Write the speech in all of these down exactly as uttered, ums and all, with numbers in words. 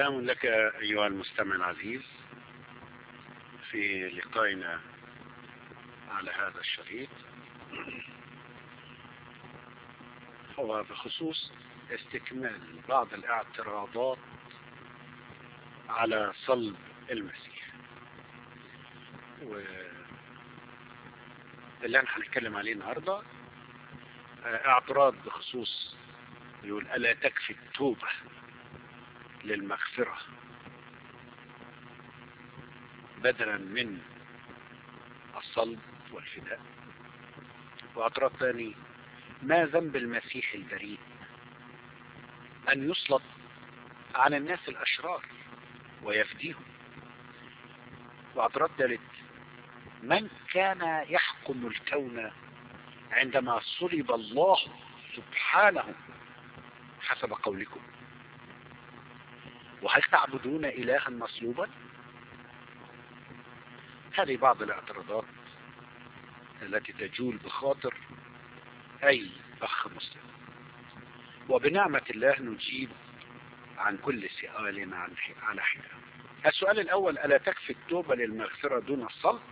سلام لك أيها المستمع العزيز في لقائنا على هذا الشريط، هو بخصوص استكمال بعض الاعتراضات على صلب المسيح، واللي احنا هنتكلم عليه النهارده اعتراض بخصوص يقول ألا تكفي التوبة للمغفرة بدلا من الصلب والفداء. واعتراض ثاني، ما ذنب المسيح البريء أن يسلط على الناس الأشرار ويفديهم. واعتراض ثالث، من كان يحكم الكون عندما صلب الله سبحانه حسب قولكم؟ وهل تعبدون إلها مصلوبا؟ هذه بعض الاعتراضات التي تجول بخاطر أي أخ مسلم، وبنعمة الله نجيب عن كل سؤال على حدة. السؤال الأول، ألا تكفي التوبة للمغفرة دون الصلب؟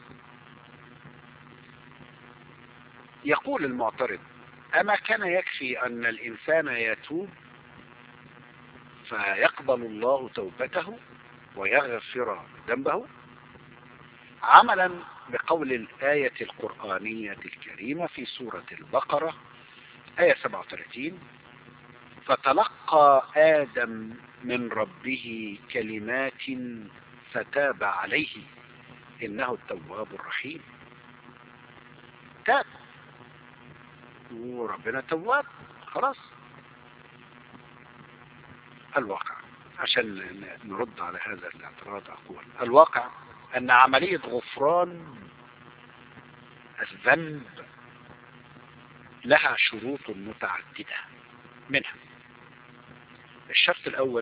يقول المعترض: أما كان يكفي أن الإنسان يتوب فيقبل الله توبته ويغفر ذنبه، عملا بقول الآية القرآنية الكريمة في سورة البقرة آية سبعة وثلاثين: فتلقى آدم من ربه كلمات فتاب عليه إنه التواب الرحيم. تاب وربنا تواب، خلاص. الواقع، عشان نرد على هذا الاعتراض أقول الواقع أن عملية غفران الذنب لها شروط متعددة، منها الشرط الأول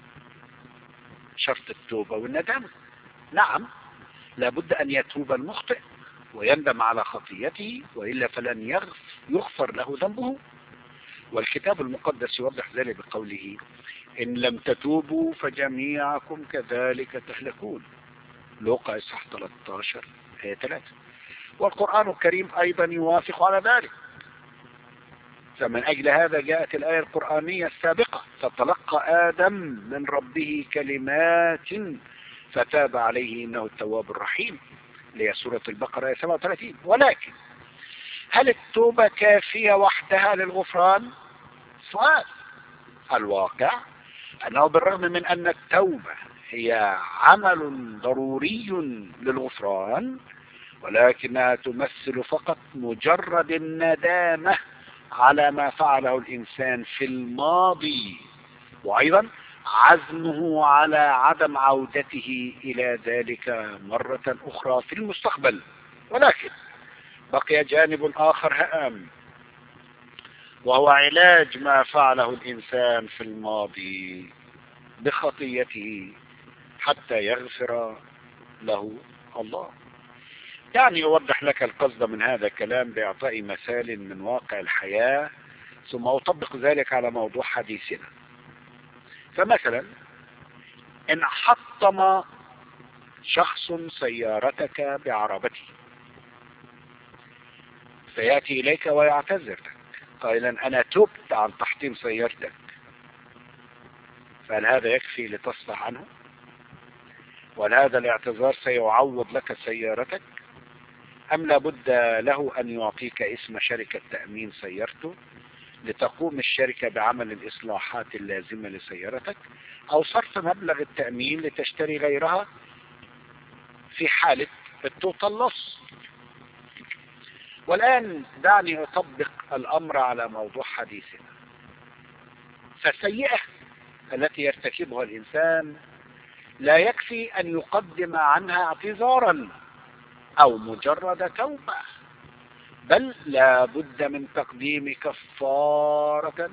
شرط التوبة والندامة. نعم، لابد أن يتوب المخطئ ويندم على خطيته، وإلا فلن يغفر له ذنبه. والكتاب المقدس يوضح ذلك بقوله: إن لم تتوبوا فجميعكم كذلك تهلكون، لوقا إصحاح ثلاثة عشر آية ثلاثة. والقرآن الكريم أيضا يوافق على ذلك، فمن أجل هذا جاءت الآية القرآنية السابقة: فتلقى آدم من ربه كلمات فتاب عليه إنه التواب الرحيم، اللي هي سورة البقرة آية سبعة وثلاثين. ولكن هل التوبة كافية وحدها للغفران؟ سؤال. الواقع أنه بالرغم من أن التوبة هي عمل ضروري للغفران، ولكنها تمثل فقط مجرد الندامة على ما فعله الإنسان في الماضي، وأيضا عزمه على عدم عودته إلى ذلك مرة أخرى في المستقبل. ولكن بقي جانب آخر هام، وهو علاج ما فعله الإنسان في الماضي بخطيته حتى يغفر له الله. يعني أوضح لك القصد من هذا الكلام بإعطاء مثال من واقع الحياة، ثم أطبق ذلك على موضوع حديثنا. فمثلا إن حطم شخص سيارتك بعربته، فيأتي إليك ويعتذر لك قائلا: أنا تبت عن تحطيم سيارتك، فهل هذا يكفي لتصلح عنه؟ وهل هذا الاعتذار سيعوض لك سيارتك؟ أم لابد له أن يعطيك اسم شركة تأمين سيارته لتقوم الشركة بعمل الإصلاحات اللازمة لسيارتك، أو صرف مبلغ التأمين لتشتري غيرها في حالة التوتال لوس؟ والآن دعني أطبق الأمر على موضوع حديثنا. فالسيئة التي يرتكبها الإنسان لا يكفي أن يقدم عنها اعتذارا أو مجرد توبة، بل لا بد من تقديم كفارة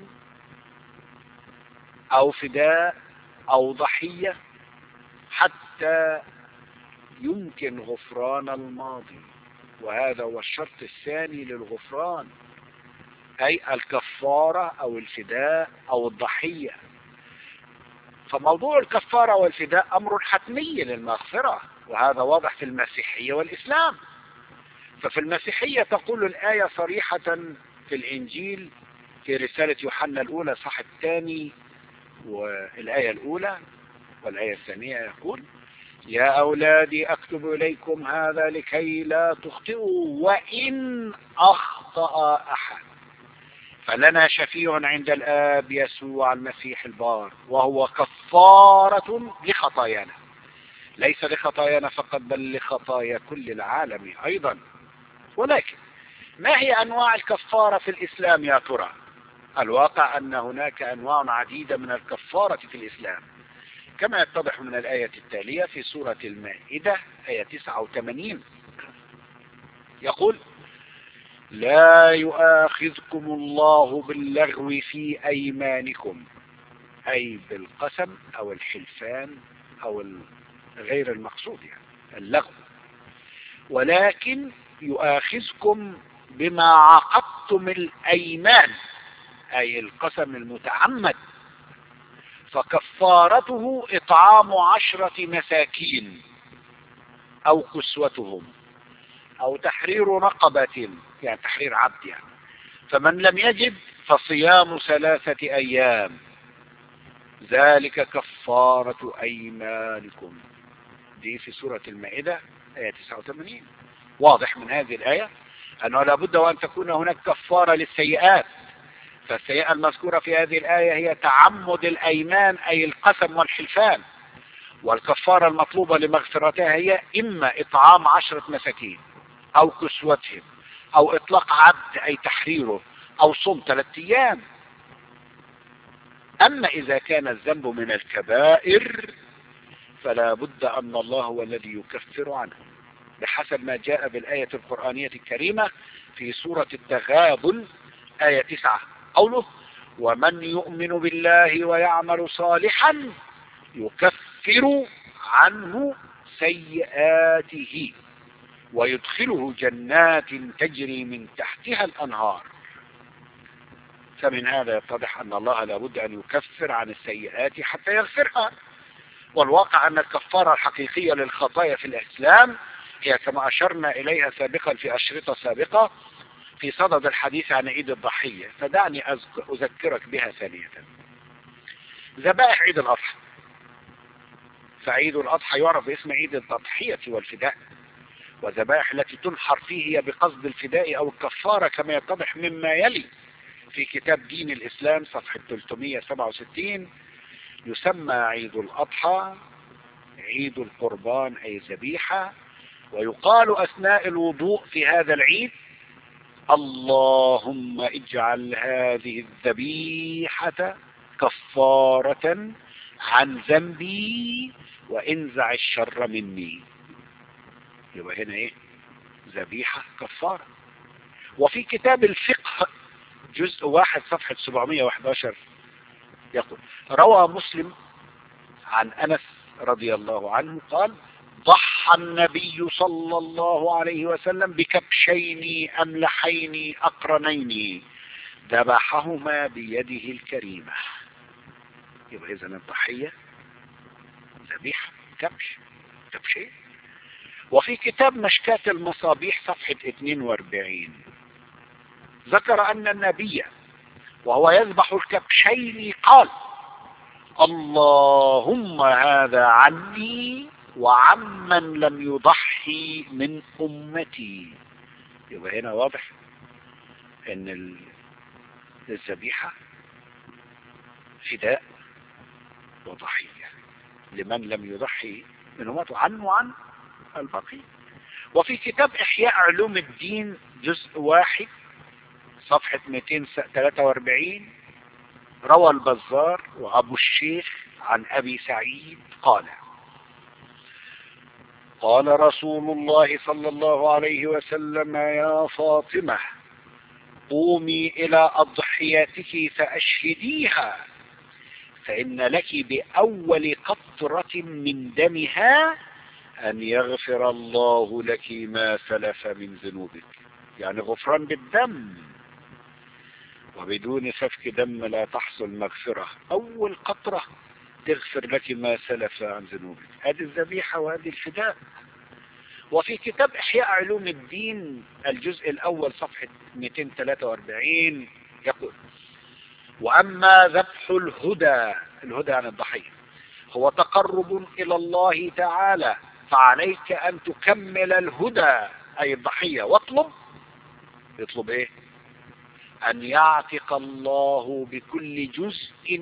أو فداء أو ضحية حتى يمكن غفران الماضي. وهذا هو الشرط الثاني للغفران، أي الكفارة أو الفداء أو الضحية. فموضوع الكفارة والفداء أمر حتمي للمغفرة، وهذا واضح في المسيحية والإسلام. ففي المسيحية تقول الآية صريحة في الإنجيل في رسالة يوحنا الأولى صح الثاني والآية الأولى والآية الثانية، يقول: يا أولادي أكتب إليكم هذا لكي لا تخطئوا، وإن أخطأ أحد فلنا شفيع عند الآب يسوع المسيح البار، وهو كفارة لخطايانا، ليس لخطايانا فقط بل لخطايا كل العالم أيضا. ولكن ما هي أنواع الكفارة في الإسلام يا ترى؟ الواقع أن هناك أنواع عديدة من الكفارة في الإسلام، كما يتضح من الآية التالية في سورة المائدة آية تسعة وثمانين، يقول: لا يؤاخذكم الله باللغو في أيمانكم، أي بالقسم أو الحلفان أو غير المقصود، يعني اللغو، ولكن يؤاخذكم بما عقدتم الأيمان، أي القسم المتعمد، فكفارته إطعام عشرة مساكين أو كسوتهم أو تحرير رقبة، يعني تحرير عبد يعني. فمن لم يجد فصيام ثلاثة أيام، ذلك كفارة أيمانكم. دي في سورة المائدة آية تسعة وثمانين. واضح من هذه الآية أنه لابد وأن تكون هناك كفارة للسيئات، فالسيئة المذكورة في هذه الآية هي تعمد الأيمان، أي القسم والحلفان، والكفارة المطلوبة لمغفرتها هي إما إطعام عشرة مساكين أو كسوتهم أو إطلاق عبد أي تحريره أو صوم ثلاثة أيام. أما إذا كان الذنب من الكبائر فلا بد أن الله هو الذي يكفر عنه، بحسب ما جاء بالآية القرآنية الكريمة في سورة التغابن آية تسعة، قوله: ومن يؤمن بالله ويعمل صالحا يكفر عنه سيئاته ويدخله جنات تجري من تحتها الأنهار. فمن هذا يتضح أن الله لابد أن يكفر عن السيئات حتى يغفرها. والواقع أن الكفارة الحقيقية للخطايا في الإسلام هي كما أشرنا إليها سابقا في أشرطة سابقة في صدد الحديث عن عيد الضحية، فدعني أذكرك بها ثانية. ذبائح عيد الأضحى، فعيد الأضحى يعرف باسم عيد التضحية والفداء، والذبائح التي تنحر فيه هي بقصد الفداء أو الكفارة كما يتضح مما يلي في كتاب دين الإسلام صفحة ثلاثمائة وسبعة وستين. يسمى عيد الأضحى عيد القربان أي ذبيحة، ويقال أثناء الوضوء في هذا العيد: اللهم اجعل هذه الذبيحة كفارة عن ذنبي وانزع الشر مني. يبقى هنا ايه؟ ذبيحة كفارة. وفي كتاب الفقه جزء واحد صفحة سبعمائة وأحد عشر يقول: روى مسلم عن أنس رضي الله عنه قال: ضحى النبي صلى الله عليه وسلم بكبشين أملحين أقرنين ذبحهما بيده الكريمة. يبقى إذن الضحية ذبيحة كبش كبشين. وفي كتاب مشكاة المصابيح صفحة اثنين وأربعين ذكر أن النبي وهو يذبح الكبشين قال: اللهم هذا عني وعمن لم يضحي من أمتي. يبقى هنا واضح ان الذبيحة فداء وضحية لمن لم يضحي من أمته عنه وعن البقي. وفي كتاب إحياء علوم الدين جزء واحد صفحة مئتين وثلاثة وأربعين روى البزار وأبو الشيخ عن أبي سعيد قال: قال رسول الله صلى الله عليه وسلم: يا فاطمة قومي إلى أضحيتك فأشهديها، فإن لك بأول قطرة من دمها أن يغفر الله لك ما سلف من ذنوبك. يعني غفران بالدم، وبدون سفك دم لا تحصل مغفرة. أول قطرة تغفر لك ما سلف عن ذنوبك. هذه الذبيحة وهذه الفداء. وفي كتاب إحياء علوم الدين الجزء الأول صفحة مئتين وثلاثة وأربعين يقول: وأما ذبح الهدى، الهدى عن الضحية، هو تقرب إلى الله تعالى، فعليك أن تكمل الهدى أي الضحية، واطلب، يطلب إيه؟ أن يعتق الله بكل جزء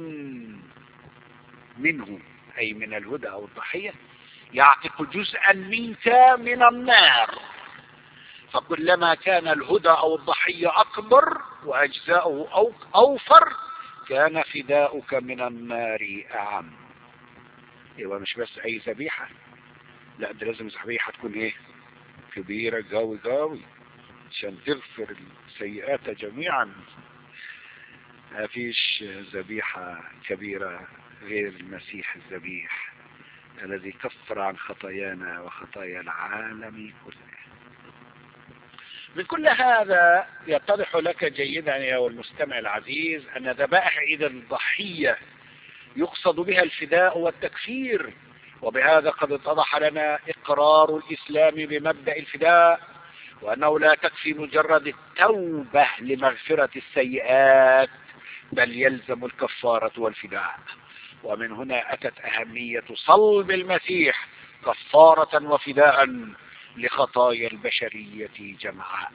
منه، أي من الهدى أو الضحية، يعتق جزءا منك من النار. فكلما كان الهدى أو الضحية أكبر وأجزاؤه أوفر كان فداؤك من النار أعم. يبقى مش بس أي ذبيحة، لا، ده لازم ذبيحة تكون إيه؟ كبيرة قوي قوي عشان تغفر السيئات جميعا. ما فيش ذبيحة كبيرة غير المسيح الذبيح الذي كفر عن خطايانا وخطايا العالم كله. من كل هذا يتضح لك جيدا يا المستمع العزيز أن ذبائح عيد الضحية يقصد بها الفداء والتكفير، وبهذا قد اتضح لنا إقرار الإسلام بمبدأ الفداء، وأنه لا تكفي مجرد التوبة لمغفرة السيئات، بل يلزم الكفارة والفداء. ومن هنا أتت أهمية صلب المسيح كفارة وفداء لخطايا البشرية جمعاء.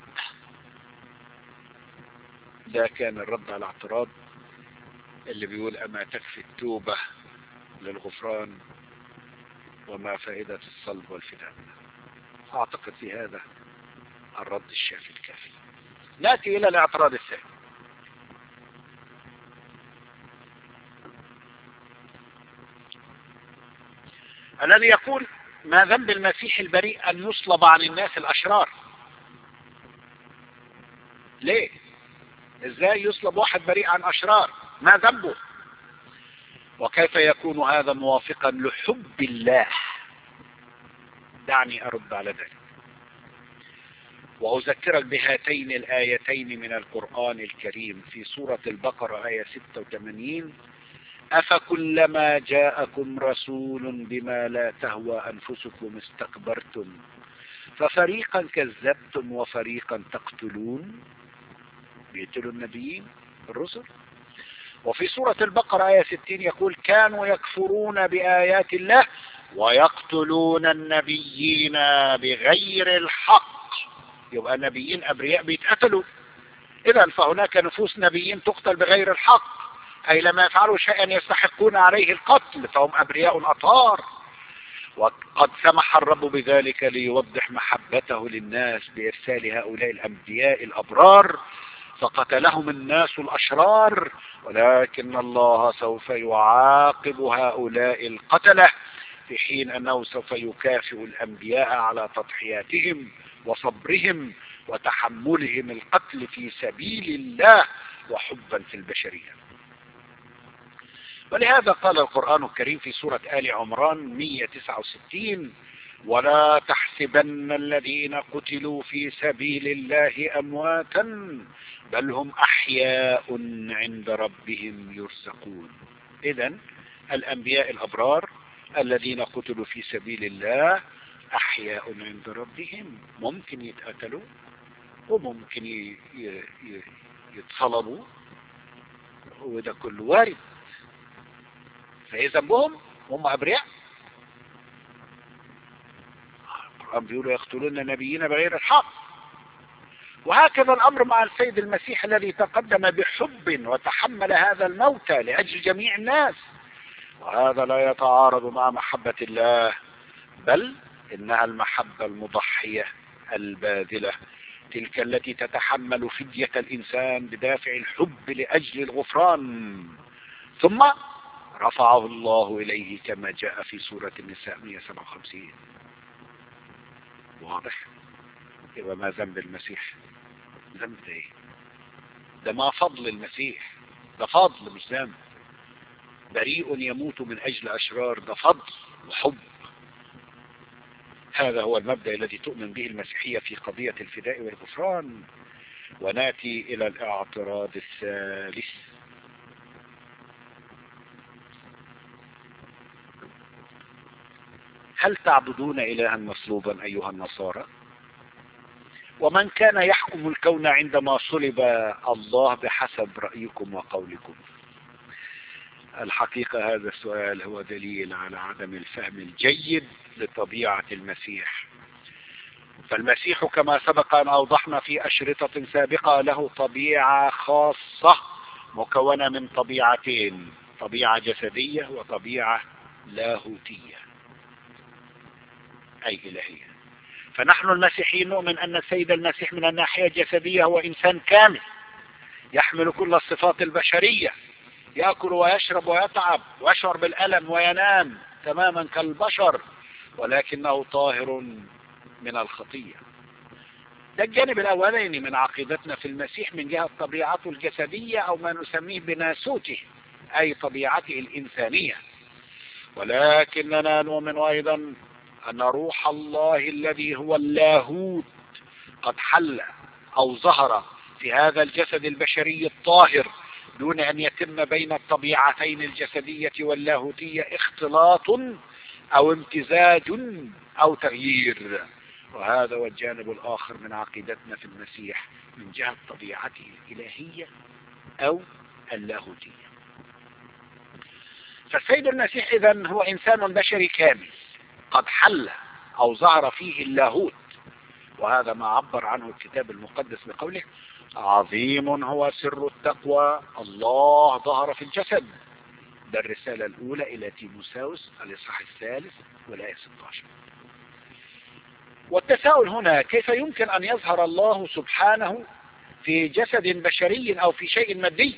ده كان الرد على الاعتراض اللي بيقول: أما تكفي التوبة للغفران وما فائدة الصلب والفداء؟ أعتقد في هذا الرد الشافي الكافي. نأتي إلى الاعتراض الثاني، الذي يقول: ما ذنب المسيح البريء أن يصلب عن الناس الأشرار؟ ليه؟ إزاي يصلب واحد بريء عن أشرار؟ ما ذنبه؟ وكيف يكون هذا موافقا لحب الله؟ دعني أرد على ذلك وأذكرك بهاتين الآيتين من القرآن الكريم في سورة البقرة آية ستة وثمانين: أفكلما جاءكم رسول بما لا تهوى أنفسكم استكبرتم ففريقا كذبتم وفريقا تقتلون. بيقتلوا النبيين الرسل. وفي سورة البقرة آية ستين يقول: كانوا يكفرون بآيات الله ويقتلون النبيين بغير الحق. يبقى نبيين أبرياء بيتقتلوا. إذا فهناك نفوس نبيين تقتل بغير الحق، أي لما يفعلوا شيئا يستحقون عليه القتل فهم أبرياء أطهار. وقد سمح الرب بذلك ليوضح محبته للناس بإرسال هؤلاء الأنبياء الأبرار فقتلهم الناس الأشرار، ولكن الله سوف يعاقب هؤلاء القتلة في حين أنه سوف يكافئ الأنبياء على تضحياتهم وصبرهم وتحملهم القتل في سبيل الله وحبا في البشرية. ولهذا قال القرآن الكريم في سورة آل عمران مئة وتسعة وستين: ولا تحسبن الذين قتلوا في سبيل الله أمواتا بل هم أحياء عند ربهم يرزقون. إذن الأنبياء الأبرار الذين قتلوا في سبيل الله أحياء عند ربهم، ممكن يتقتلوا وممكن يتصلبوا، وده كله وارد. فإيه ذنبهم؟ هم أبرياء. القرآن بيقولوا: يقتلون نبيين بغير الحق. وهكذا الأمر مع السيد المسيح الذي تقدم بحب وتحمل هذا الموت لأجل جميع الناس، وهذا لا يتعارض مع محبة الله، بل إنها المحبة المضحية الباذلة، تلك التي تتحمل فدية الإنسان بدافع الحب لأجل الغفران، ثم رفعه الله إليه كما جاء في سورة النساء مئة وسبعة وخمسين. واضح؟ يبقى ما ذنب المسيح؟ ذنب ده ايه؟ ده ما فضل المسيح، ده فضل مش ذنب. بريء يموت من أجل أشرار، ده فضل وحب. هذا هو المبدأ الذي تؤمن به المسيحية في قضية الفداء والغفران. ونأتي إلى الاعتراض الثالث، هل تعبدون إلها مصلوبا أيها النصارى؟ ومن كان يحكم الكون عندما صلب الله بحسب رأيكم وقولكم؟ الحقيقة هذا السؤال هو دليل على عدم الفهم الجيد لطبيعة المسيح. فالمسيح كما سبق أن أوضحنا في أشرطة سابقة له طبيعة خاصة مكونة من طبيعتين، طبيعة جسدية وطبيعة لاهوتية أي إلهية. فنحن المسيحيين نؤمن أن السيد المسيح من الناحية الجسدية هو إنسان كامل يحمل كل الصفات البشرية، يأكل ويشرب ويتعب ويشعر بالألم وينام تماما كالبشر، ولكنه طاهر من الخطية. ده الجانب الأولاني من عقيدتنا في المسيح من جهة طبيعته الجسدية أو ما نسميه بناسوته أي طبيعته الإنسانية. ولكننا نؤمن أيضا أن روح الله الذي هو اللاهوت قد حل أو ظهر في هذا الجسد البشري الطاهر دون أن يتم بين الطبيعتين الجسدية واللاهوتية اختلاط أو امتزاج أو تغيير. وهذا هو الجانب الآخر من عقيدتنا في المسيح من جهة طبيعته الإلهية أو اللاهوتية. فالسيد المسيح إذن هو إنسان بشري كامل قد حل أو ظهر فيه اللاهوت، وهذا ما عبر عنه الكتاب المقدس بقوله عظيم هو سر التقوى الله ظهر في الجسد. ده الرسالة الأولى إلى تيموثاوس الإصحاح الثالث والآية ستة عشر. والتساؤل هنا كيف يمكن أن يظهر الله سبحانه في جسد بشري أو في شيء مادي؟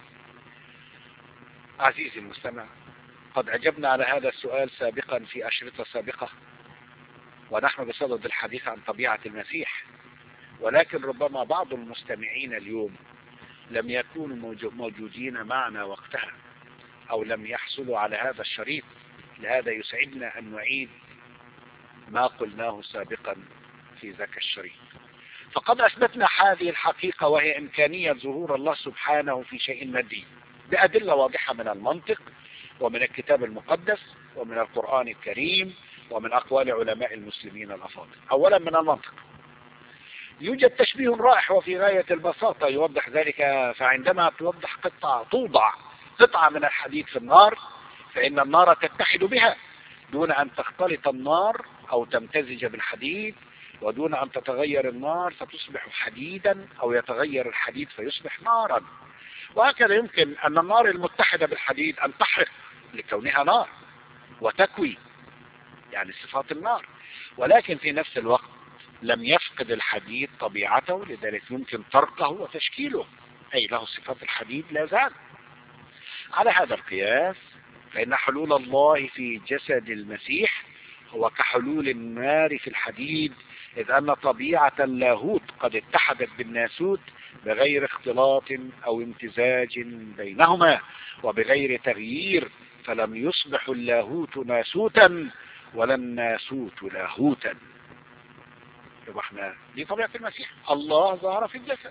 عزيزي المستمع، قد أجبنا على هذا السؤال سابقا في أشرطة سابقة ونحن بصدد الحديث عن طبيعة المسيح، ولكن ربما بعض المستمعين اليوم لم يكونوا موجودين معنا وقتها أو لم يحصلوا على هذا الشريط. لهذا يسعدنا أن نعيد ما قلناه سابقا في ذاك الشريط. فقد أثبتنا هذه الحقيقة وهي إمكانية ظهور الله سبحانه في شيء مادي بأدلة واضحة من المنطق ومن الكتاب المقدس ومن القرآن الكريم ومن أقوال علماء المسلمين الأفاضل. أولا من المنطق، يوجد تشبيه رائع وفي غاية البساطة يوضح ذلك. فعندما توضح قطعة توضع قطعة من الحديد في النار فإن النار تتحد بها دون أن تختلط النار أو تمتزج بالحديد، ودون أن تتغير النار فتصبح حديدا أو يتغير الحديد فيصبح نارا. وهكذا يمكن أن النار المتحدة بالحديد أن تحرق لكونها نار وتكوي يعني صفات النار، ولكن في نفس الوقت لم يفقد الحديد طبيعته، لذلك يمكن طرقه وتشكيله أي له صفات الحديد لا زال. على هذا القياس فإن حلول الله في جسد المسيح هو كحلول النار في الحديد، إذ أن طبيعة اللاهوت قد اتحدت بالناسوت بغير اختلاط أو امتزاج بينهما وبغير تغيير، فلم يصبح اللاهوت ناسوتا ولا الناسوت لاهوتا. يبقى احنا دي طبيعة المسيح، الله ظهر في الجسد.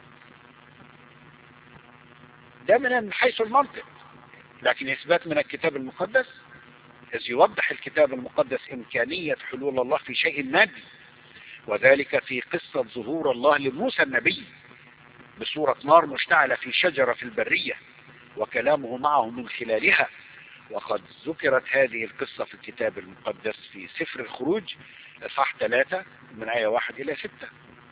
ده من حيث المنطق، لكن إثبات من الكتاب المقدس إذ يوضح الكتاب المقدس إمكانية حلول الله في شيء مادي، وذلك في قصة ظهور الله لموسى النبي بصورة نار مشتعلة في شجرة في البرية وكلامه معه من خلالها. وقد ذكرت هذه القصة في الكتاب المقدس في سفر الخروج إصحاح ثلاثة من آية واحد إلى ستة.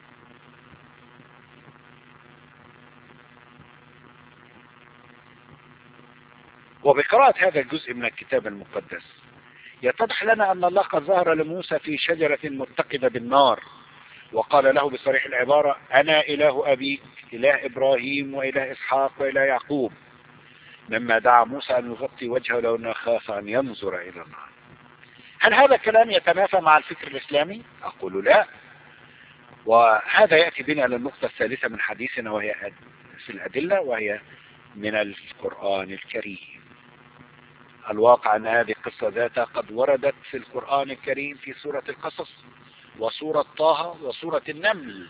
وبقراءة هذا الجزء من الكتاب المقدس يتضح لنا أن الله قد ظهر لموسى في شجرة متقدة بالنار وقال له بصريح العبارة أنا إله أبيك إله إبراهيم وإله إسحاق وإله يعقوب، مما دعا موسى أن يغطي وجهه لأنه خاف أن ينظر إلى النار. هل هذا الكلام يتنافى مع الفكر الإسلامي؟ أقول لا. وهذا يأتي بنا للنقطة الثالثة من حديثنا وهي في الأدلة، وهي من القرآن الكريم. الواقع أن هذه القصة ذاتها قد وردت في القرآن الكريم في سورة القصص وسورة طه وسورة النمل.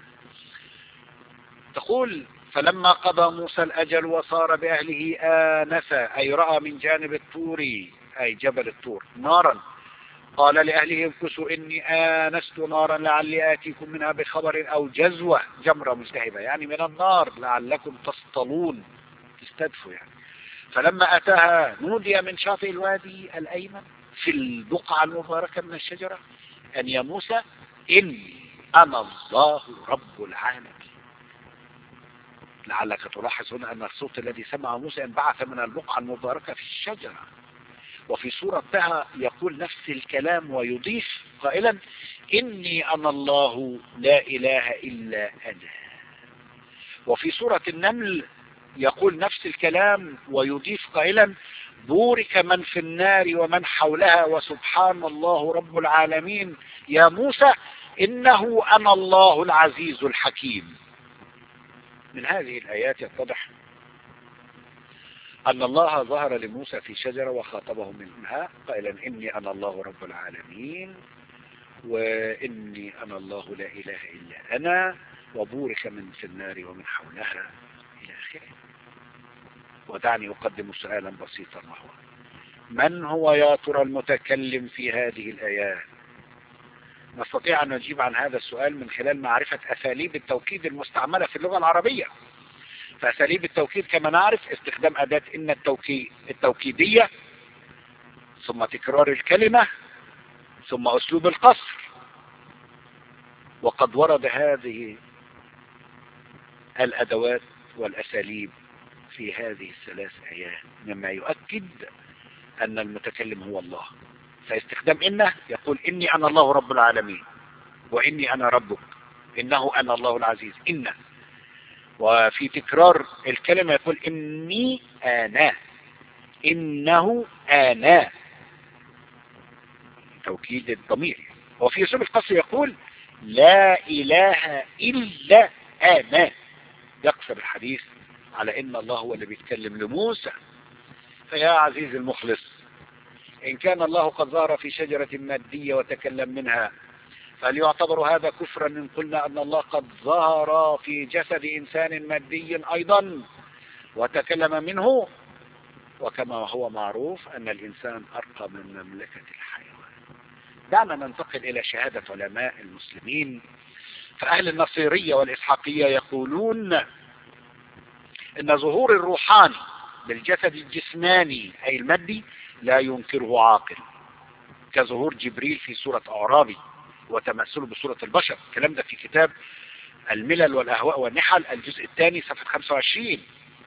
تقول فلما قضى موسى الأجل وصار بأهله آنس أي رأى من جانب الطور أي جبل الطور نارا قال لأهله امكثوا إني آنست نارا لعلي آتيكم منها بخبر أو جزوة جمرة ملتهبة، يعني من النار لعلكم تصطلون تستدفوا يعني. فلما أتاها نودي من شاطئ الوادي الأيمن في البقعة المباركة من الشجرة أن يا موسى إني أنا الله رب العالمين. لعلك تلاحظ هنا أن الصوت الذي سمع موسى انبعث من البقعة المباركة في الشجرة. وفي سورة طه يقول نفس الكلام ويضيف قائلا إني أنا الله لا إله إلا أنا. وفي سورة النمل يقول نفس الكلام ويضيف قائلا بورك من في النار ومن حولها وسبحان الله رب العالمين يا موسى إنه أنا الله العزيز الحكيم. من هذه الآيات يتضح أن الله ظهر لموسى في شجرة وخاطبه منها قائلا إني أنا الله رب العالمين وإني أنا الله لا إله إلا أنا وبورك من في النار ومن حولها إلى آخره. ودعني أقدم سؤالا بسيطا وهو من هو يا ترى المتكلم في هذه الآيات؟ نستطيع أن نجيب عن هذا السؤال من خلال معرفة أساليب التوكيد المستعملة في اللغة العربية. فأساليب التوكيد كما نعرف استخدام أداة إن التوكي... التوكيدية، ثم تكرار الكلمة، ثم أسلوب القصر. وقد ورد هذه الأدوات والأساليب في هذه الثلاث آيات مما يؤكد أن المتكلم هو الله. فاستخدام إنه يقول إني أنا الله رب العالمين وإني أنا ربك إنه أنا الله العزيز إنه. وفي تكرار الكلمة يقول إني أنا إنه أنا توكيد الضمير. وفي أسلوب القصر يقول لا إله إلا أنا يقصر الحديث على إن الله هو اللي بيتكلم لموسى. فيا عزيز المخلص إن كان الله قد ظهر في شجرة مادية وتكلم منها فهل يعتبر هذا كفرا إن قلنا أن الله قد ظهر في جسد إنسان مادي أيضا وتكلم منه؟ وكما هو معروف أن الإنسان أرقى من مملكة الحيوان. دعنا ننتقل إلى شهادة علماء المسلمين. فأهل النصيرية والإسحاقية يقولون إن ظهور الروحاني بالجسد الجسماني أي المادي لا ينكره عاقل، كظهور جبريل في سورة أعرابي وتمثله بصورة البشر. الكلام ده في كتاب الملل والأهواء والنحل الجزء الثاني صفحة خمسة وعشرين.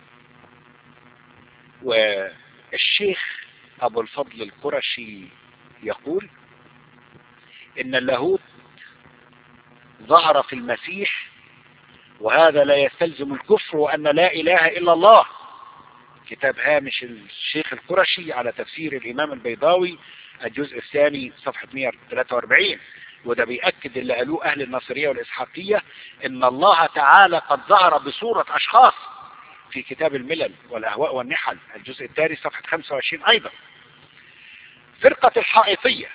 والشيخ أبو الفضل القرشي يقول إن اللاهوت ظهر في المسيح وهذا لا يستلزم الكفر وأن لا إله إلا الله. كتاب هامش الشيخ القرشي على تفسير الإمام البيضاوي الجزء الثاني صفحة مئة وثلاثة وأربعين. وده بيأكد اللي قالوه أهل النصرية والإسحاقية إن الله تعالى قد ظهر بصورة أشخاص في كتاب الملل والأهواء والنحل الجزء الثاني صفحة خمسة وعشرين أيضا. فرقة الحائطية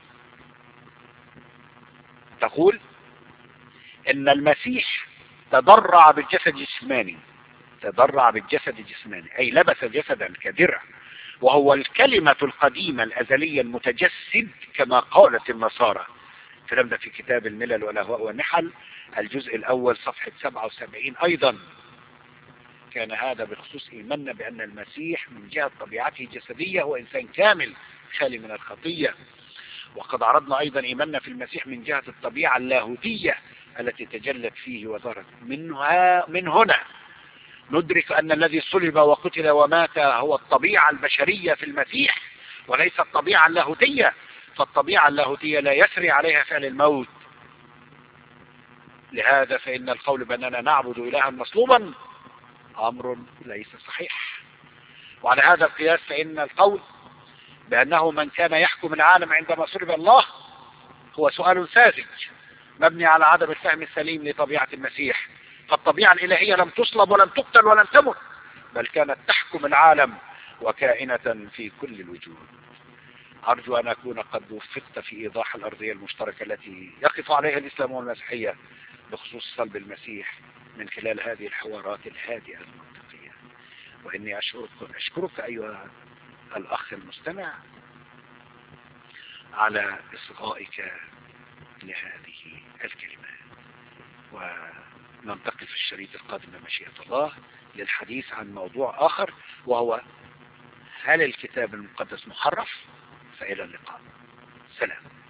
تقول إن المسيح تضرع بالجسد الجسماني تضرع بالجسد الجسماني أي لبس جسدا كدرع وهو الكلمة القديمة الأزلية المتجسد كما قالت النصارى. الكلام ده في كتاب الملل والأهواء والنحل الجزء الأول صفحة سبعة وسبعين أيضا. كان هذا بخصوص إيماننا بأن المسيح من جهة طبيعته الجسدية هو إنسان كامل خالي من الخطية. وقد عرضنا أيضا إيماننا في المسيح من جهة الطبيعة اللاهوتية التي تجلت فيه وظهرت منها. من هنا ندرك أن الذي صلب وقتل ومات هو الطبيعة البشرية في المسيح وليس الطبيعة اللاهوتية. فالطبيعة اللاهوتية لا يسري عليها فعل الموت. لهذا فإن القول بأننا نعبد إلها مصلوبا أمر ليس صحيح. وعلى هذا القياس فإن القول بأنه من كان يحكم العالم عندما صلب الله هو سؤال ساذج مبني على عدم الفهم السليم لطبيعة المسيح. فالطبيعة الإلهية لم تصلب ولم تقتل ولم تمت بل كانت تحكم العالم وكائنة في كل الوجود. أرجو أن أكون قد وفقت في إيضاح الأرضية المشتركة التي يقف عليها الإسلام والمسيحية بخصوص صلب المسيح من خلال هذه الحوارات الهادئة المنطقية. وإني أشكرك, أشكرك أيها الأخ المستمع على إصغائك لهذه الكلمات. وننتقل في الشريط القادم بمشيئة الله للحديث عن موضوع آخر، وهو هل الكتاب المقدس محرف؟ فإلى اللقاء. سلام.